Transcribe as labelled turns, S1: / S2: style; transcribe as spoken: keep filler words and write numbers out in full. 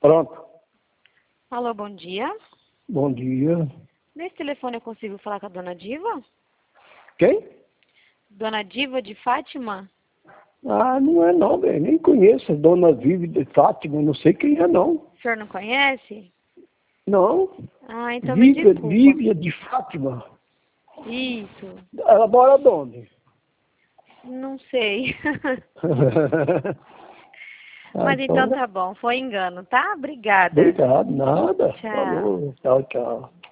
S1: Pronto.
S2: Alô, bom dia.
S1: Bom dia.
S2: Nesse telefone eu consigo falar com a dona Diva?
S1: Quem?
S2: Dona Diva de Fátima?
S1: Ah, não é não, bem. Nem conheço a Dona Vive de Fátima, não sei quem é não.
S2: O senhor não conhece?
S1: Não.
S2: Ah, então me
S1: Vívia,
S2: desculpa.
S1: Vívia de Fátima.
S2: Isso.
S1: Ela mora onde?
S2: Não sei.
S1: Ah,
S2: Mas então
S1: então,
S2: tá bom, foi engano, tá? Obrigada.
S1: obrigado, nada.
S2: Tchau.
S1: Falou, tchau, tchau.